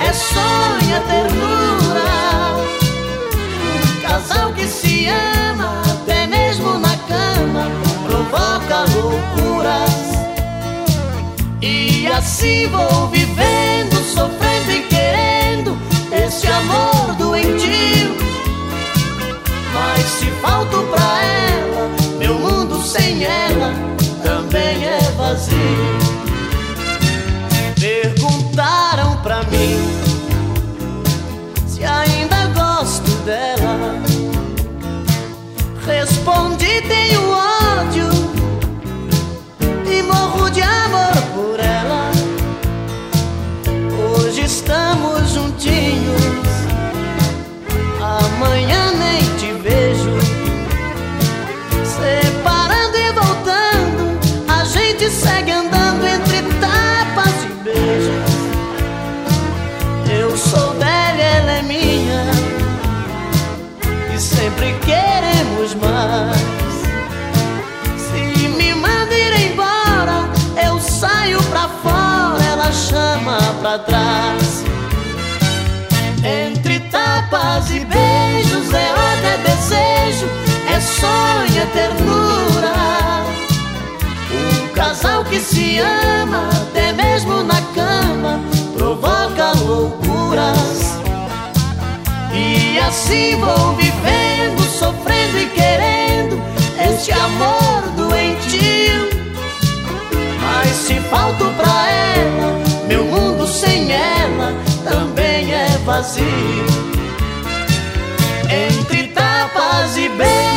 é sonho, é ternura. Um casal que se ama, até mesmo na cama, provoca loucuras. E assim vou vivendo, sofrendo e querendo esse amor doentio. Mas se falto pra ela, meu mundo sem ela também é vazio. Perguntaram pra mim se ainda gosto dela. Respondi: tenho ódio e morro de amor por ela. Hoje estamos juntinhos, amanhã nem te vejo. Separando e voltando, a gente segue andando entre tapas e beijos. Eu sou dela, ela é minha, e sempre queremos mais. Se me manda ir embora, eu saio pra fora, ela chama pra trás. Entre tapas e beijos, é ódio, é desejo, é sonho, é ternura. Um casal que se ama, até mesmo na cama, provoca loucuras. E assim vou vivendo, sofrendo e querendo este amor doentio. Mas se falto pra ela, meu mundo sem ela também é vazio. Entre tapas e beijos,